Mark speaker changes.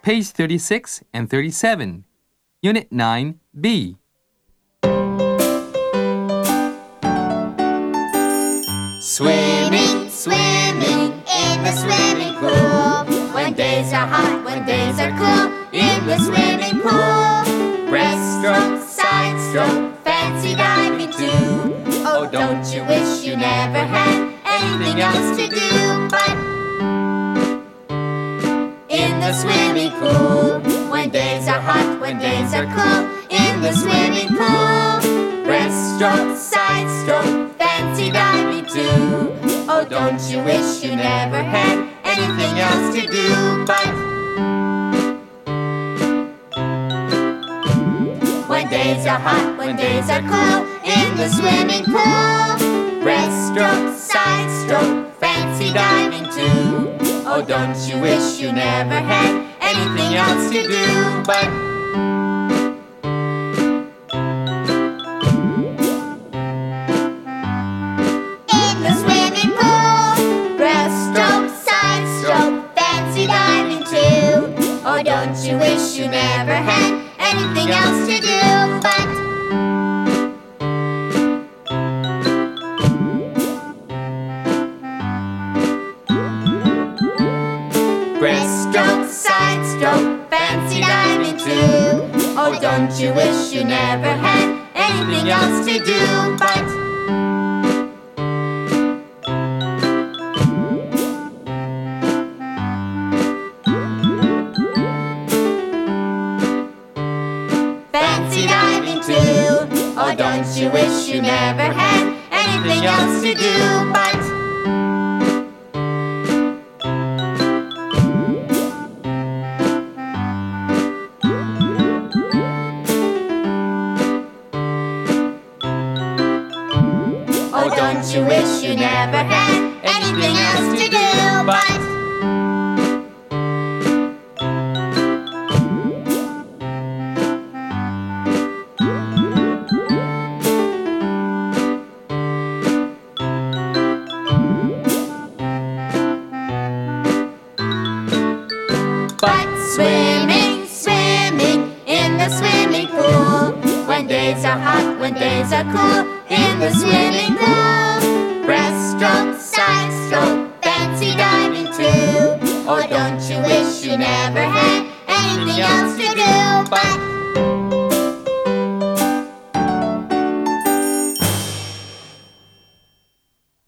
Speaker 1: page 36 and 37, Unit 9B.
Speaker 2: Swimming, swimming in the swimming pool. When days are hot, when days are cool, in the swimming pool. Breaststroke, side stroke, fancy diving too. Oh, don't you wish you never had anything else to do but in the swimming pool. When days are hot, when days are cool, in the swimming pool. Breaststroke, side stroke, fancy diving too. Oh, don't you wish you never had anything else to do but when days are hot, when days are cool, in the swimming pool. Breaststroke, side stroke, fancy diving too. Oh, don't you wish you never had anything else to do but in the swimming pool. Breaststroke, side stroke, fancy diving too. Oh, don't you wish you never had anything else to do but breaststroke, side stroke, fancy diving too. Oh, don't you wish you never had anything else to do but fancy diving too. Oh, don't you wish you never had anything else to do but oh, don't you wish you never had anything else to do but swimming, swimming in the swimming pool. When days are hot, when days are cool, in the swimming pool. Breaststroke, side stroke, fancy diving too. Oh, don't you wish you never had anything else to do but